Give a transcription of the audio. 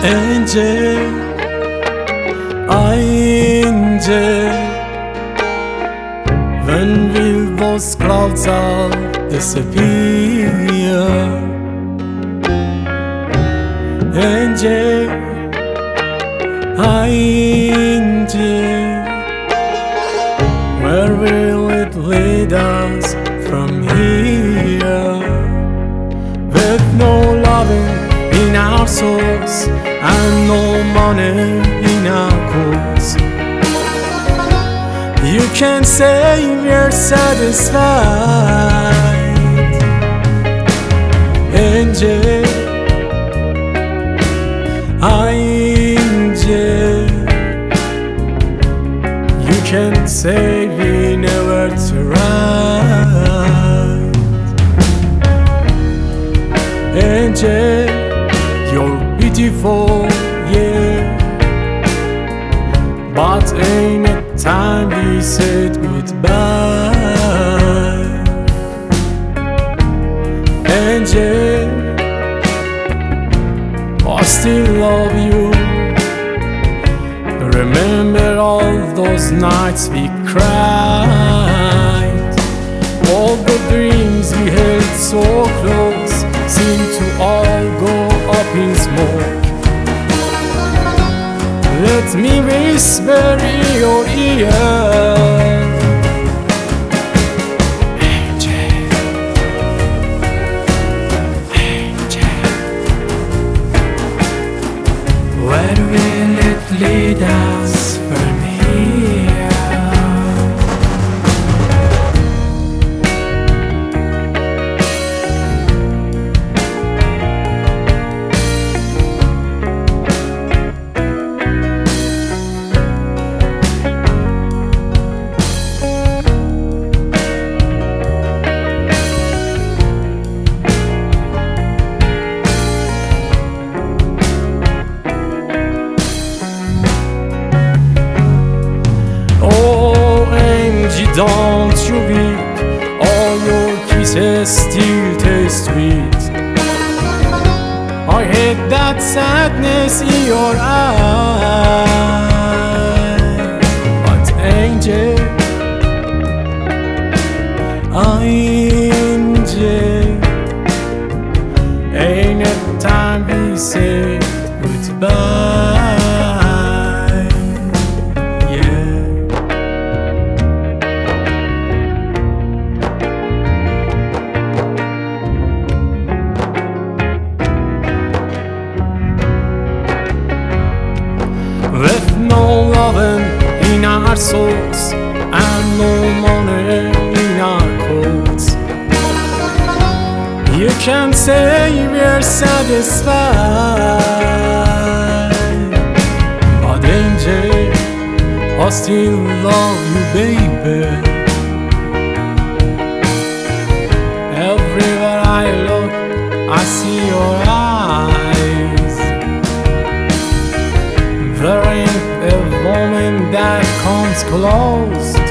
angel, angel. When will those clouds all disappear? Angel, angel, where will it lead us from here? With no loving in our souls and no money in our coats, you can say we're satisfied. Angel, angel, you can say we never tried. Angel, you're beautiful, yeah, but ain't it time we said goodbye? Angel, I still love you. Remember all those nights we cried. All the dreams we held so close seem to all go up in smoke. Let me whisper in your ear, angel, angel, where will it lead us from here? Don't you weep, all your kisses still taste sweet. I hate that sadness in your eyes. But angel, angel, ain't it time we say goodbye? With no loving in our souls and no money in our coats, you can say we're satisfied. But angel, I still love you, baby. Everywhere I look, I see your eyes. There ain't a woman that comes close.